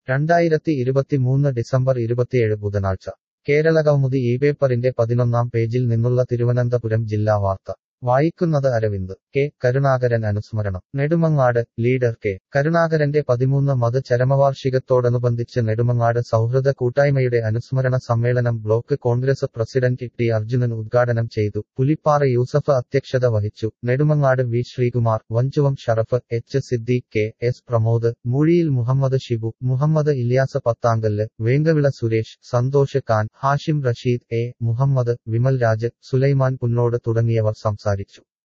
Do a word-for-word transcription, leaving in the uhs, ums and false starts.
രണ്ടായിരത്തി ഇരുപത്തിമൂന്ന് ഡിസംബർ ഇരുപത്തിയേഴ് ബുധനാഴ്ച കേരളകൗമുദി ഈ പേപ്പറിന്റെ പതിനൊന്നാം പേജിൽ നിന്നുള്ള തിരുവനന്തപുരം ജില്ലാ വാർത്ത വായിക്കുന്നത് അരവിന്ദ്. കെ കരുണാകരൻ അനുസ്മരണം. നെടുമങ്ങാട്. ലീഡർ കെ കരുണാകരന്റെ പതിമൂന്ന് മത് ചരമവാർഷികത്തോടനുബന്ധിച്ച് നെടുമങ്ങാട് സൗഹൃദ കൂട്ടായ്മയുടെ അനുസ്മരണ സമ്മേളനം block Congress president T Arjunan ഉദ്ഘാടനം ചെയ്തു. പുലിപ്പാറ യൂസഫ് അധ്യക്ഷത വഹിച്ചു. Nedumangad V Sreekumar, Vanchuvam Sharaf, H Siddique, K S Pramod, മൂഴിയിൽ മുഹമ്മദ് ഷിബു, മുഹമ്മദ് ഇല്യാസ് പത്താങ്കല്ല്, വേങ്കവിള സുരേഷ്, സന്തോഷ് ഖാൻ, ഹാഷിം റഷീദ്, എ മുഹമ്മദ്, വിമൽ രാജ്, സുലൈമാൻ പുന്നോട് തുടങ്ങിയവർ സംസാരിച്ചു.